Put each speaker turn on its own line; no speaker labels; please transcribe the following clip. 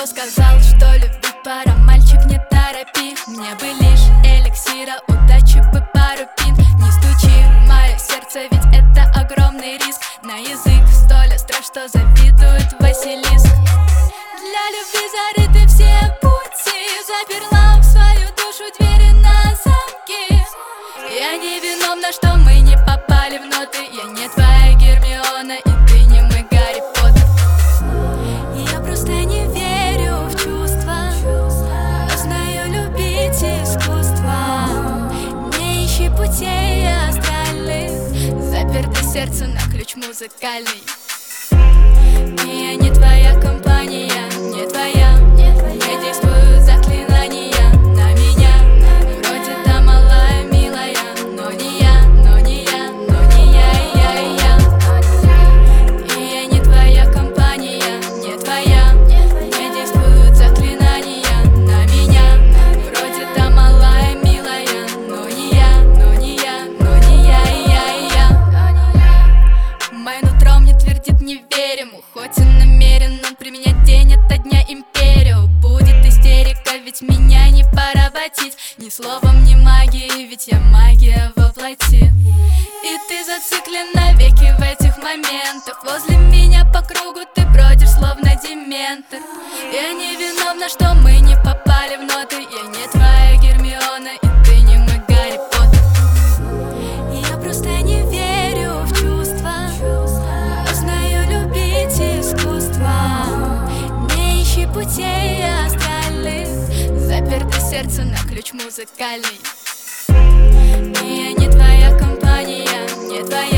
Кто сказал, что любить пора, мальчик, не торопи. Мне бы лишь эликсира удачи бы пару пин. Не стучи в мое сердце, ведь это огромный риск. На язык столь остро, что завидует Василиск. Для любви зарыты все пути, заперла в свою душу двери на замки. Я не виновна, что мы не попали в ноты. Я не твоя Гермиона, и ты не мой Гарри Поттер. Я просто не верю в чувства, но знаю любить искусство. Не ищи путей астральных, заперто сердце на ключ музыкальный. И я не твоя компания, не твоя. Не действуют заклинания на меня. Вроде та малая, милая, но не я, но не я, но не я. И я не твоя компания, не твоя. Не действуют заклинания на меня. Вроде та малая, милая, но не я, но не я, но не я. Мое нутро мне твердит не верим. Хоть и намеренно применять день ото дня империю. Будет истерика, ведь меня не поработить ни словом, ни магией, ведь я магия воплоти. И ты зациклен навеки в этих моментах. Возле меня по кругу ты бродишь, словно дементор. Я не виновна, что мы не попали в ноты. Я не твоя Гермиона, и ты не мой Гарри Поттер. Я просто не верю в чувства, но знаю любить искусство. Не ищи путей астральных, заперто сердце на ключ музыкальный. И я не твоя компания, не твоя.